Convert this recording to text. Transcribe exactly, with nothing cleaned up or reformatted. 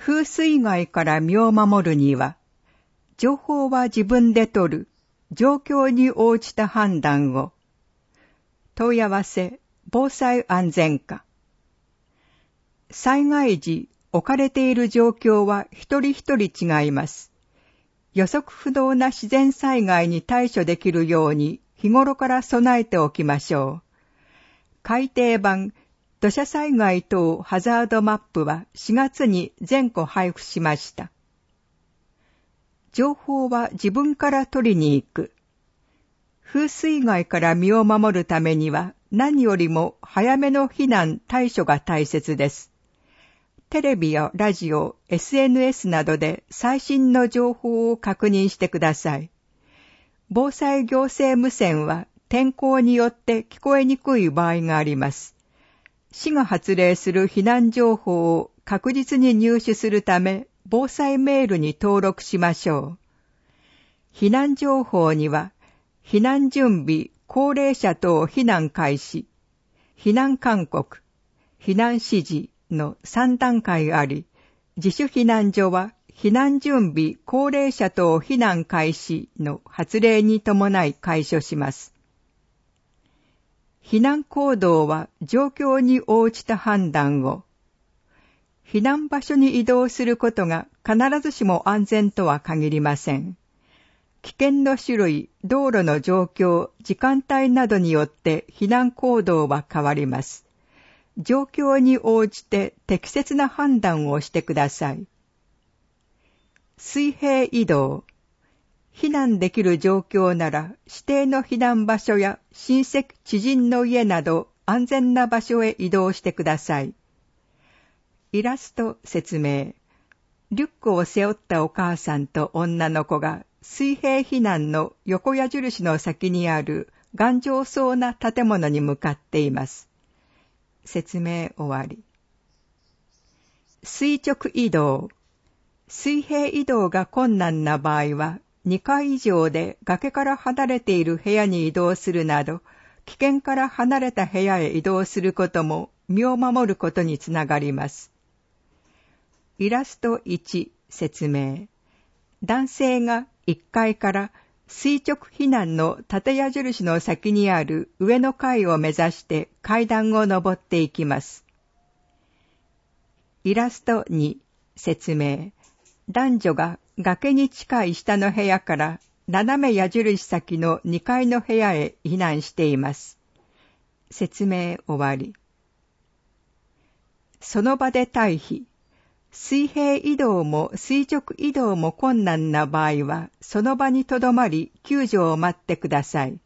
風水害から身を守るには、情報は自分で取る、状況に応じた判断を。問い合わせ、防災安全課。災害時、置かれている状況は一人一人違います。予測不能な自然災害に対処できるように日頃から備えておきましょう。改訂版、土砂災害等ハザードマップはしがつに全個配布しました。情報は自分から取りに行く。風水害から身を守るためには何よりも早めの避難対処が大切です。テレビやラジオ、エスエヌエス などで最新の情報を確認してください。防災行政無線は天候によって聞こえにくい場合があります。市が発令する避難情報を確実に入手するため、防災メールに登録しましょう。避難情報には、避難準備、高齢者等避難開始、避難勧告、避難指示のさん段階あり、自主避難所は避難準備、高齢者等避難開始の発令に伴い解消します。避難行動は状況に応じた判断を。避難場所に移動することが必ずしも安全とは限りません。危険の種類、道路の状況、時間帯などによって避難行動は変わります。状況に応じて適切な判断をしてください。水平移動。避難できる状況なら指定の避難場所や親戚、知人の家など安全な場所へ移動してください。イラスト説明。リュックを背負ったお母さんと女の子が水平避難の横矢印の先にある頑丈そうな建物に向かっています。説明終わり。垂直移動。水平移動が困難な場合は、にかい以上で崖から離れている部屋に移動するなど、危険から離れた部屋へ移動することも身を守ることにつながります。イラストいち説明。男性がいっかいから垂直避難の縦矢印の先にある上の階を目指して階段を上っていきます。イラストに説明。男女が崖に近い下の部屋から斜め矢印先のにかいの部屋へ避難しています。説明終わり。その場で退避。水平移動も垂直移動も困難な場合は、その場にとどまり救助を待ってください。